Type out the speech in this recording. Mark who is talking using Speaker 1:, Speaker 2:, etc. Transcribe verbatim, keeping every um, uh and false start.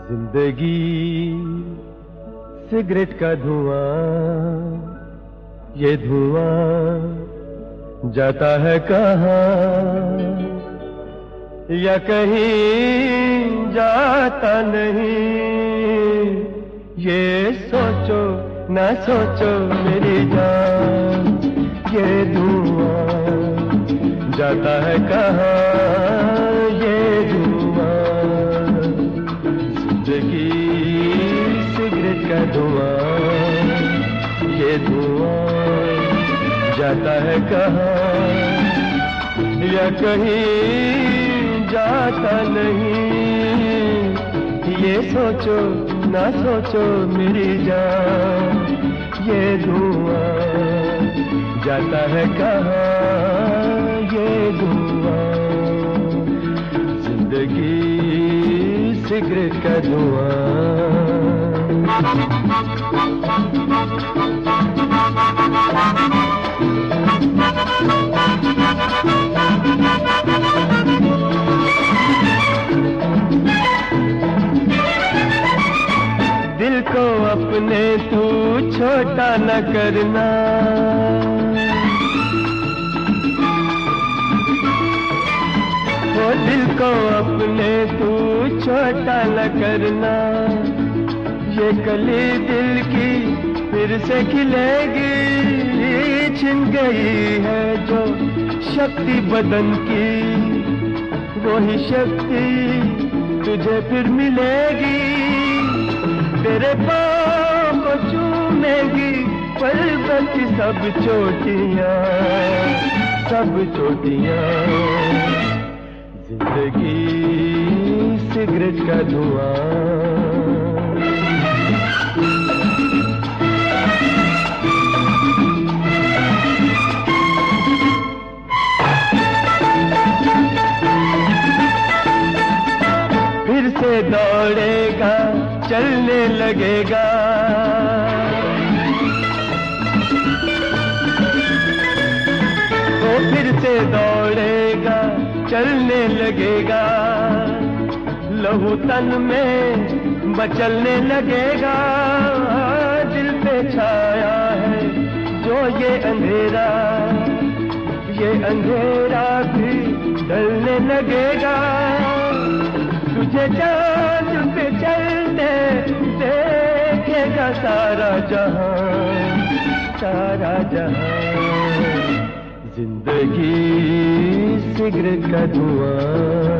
Speaker 1: जिंदगी सिगरेट का धुआं, ये धुआं जाता है कहाँ, या कहीं जाता नहीं। ये सोचो ना सोचो मेरी जान, ये धुआं जाता है कहाँ, ये धुआं जिंदगी सिगरेट का धुआं, ये धुआं जाता है कहाँ, या कहीं जाता नहीं। ये सोचो ना सोचो मेरी जान, ये धुआं जाता है कहाँ, ये धुआं जिंदगी सिगरेट का धुआं। दिल को अपने तू छोटा न करना, ओ दिल को अपने तू छोटा न करना। ये कली दिल की फिर से खिलेगी, छिन गई है जो शक्ति बदन की, वही शक्ति तुझे फिर मिलेगी। तेरे पाँव को चूमेगी पर्वत की सब चोटियाँ, सब चोटियाँ। जिंदगी सिगरेट का धुआं, फिर से दौड़ेगा चलने लगेगा, तो फिर से दौड़ेगा चलने लगेगा। लहू तन में मचलने लगेगा, दिल पे छाया है जो ये अंधेरा, ये अंधेरा भी ढलने लगेगा। तुझे चांद पे चलते देखेगा सारा जहां, सारा जहां। जिंदगी सिगरेट का धुआं।